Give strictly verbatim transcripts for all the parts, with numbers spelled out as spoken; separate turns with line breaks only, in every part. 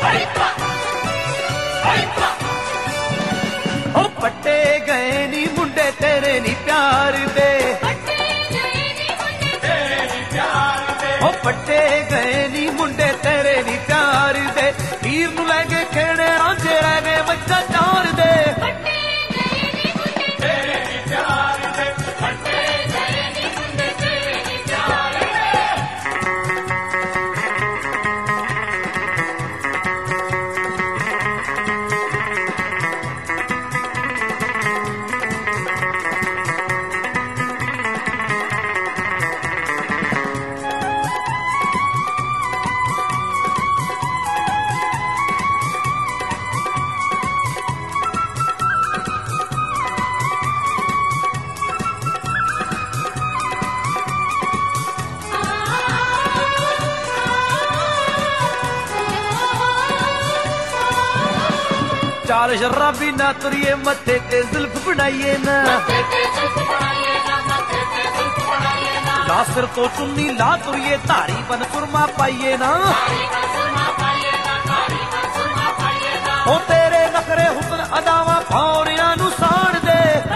ओ पट्टे गए नी मुंडे तेरे नी प्यार दे, ओ पट्टे गए नी मुंडे तेरे नी प्यार दे, हीर नू लै गए खेड़े रांझे रह गए बच्चा चार दे। चाल शराबी ना तुरिए मथे ते जुल्फ बनाइए ना, ला सिर तो चुन्नी ला तुरिए धारी बन सुरमा पाइए ना। ओ तेरे नखरे हुस्न अदावा भौरिया नू साड़ दे,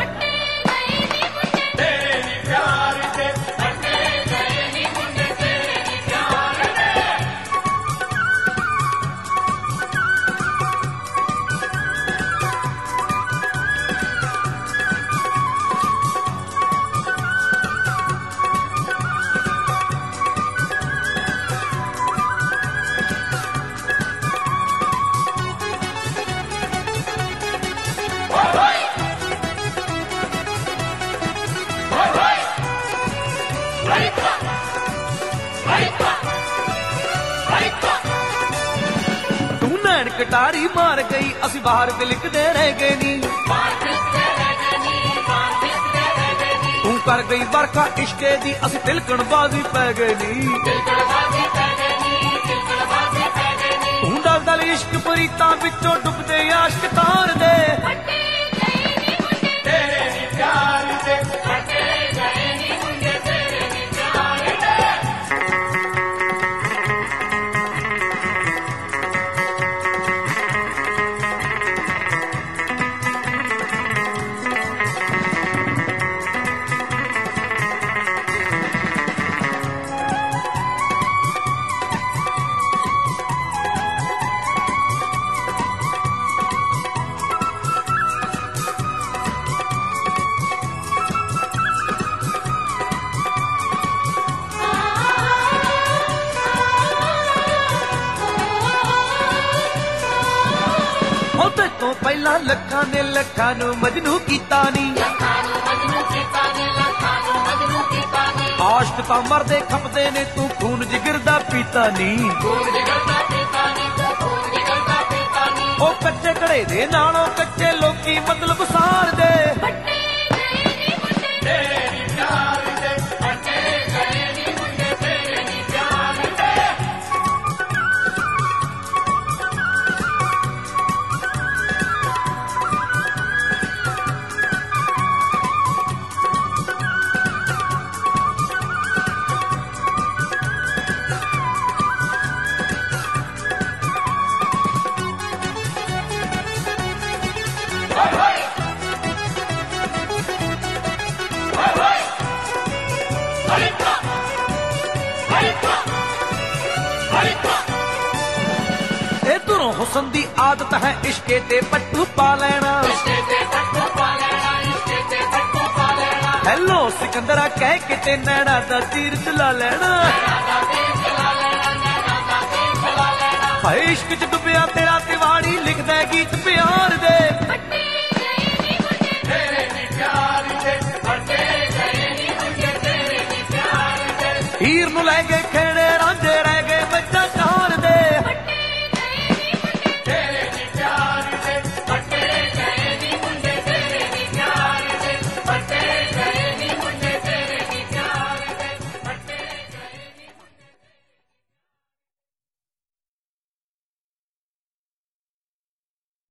तू नैन कटारी मार गई असी बाहर बिलकदे रह गए नी, तू कर गई बरखा इश्के दी असी तिलकण बाजी पै गए नी। तू दल दल इश्क परीतां विचों डुबदे आशिक तार दे, तो पहला लखा ने लखा नू मजनू कीता नी, आशिक तां मरदे खपदे ने तू खून जिगर दा पीता नी। ओ कच्चे घड़े दे नालों कच्चे लोकी मतलब सार दे, इधरों हुसन दी आदत है इश्के ते पट्टू पा लेना, हेलो सिकंदरा कह के ते नैना दा तीर चला लेना। हाय इश्क च डुबिया तेरा तिवाड़ी लिखदा गीत प्यार दे, हीर नू लै गए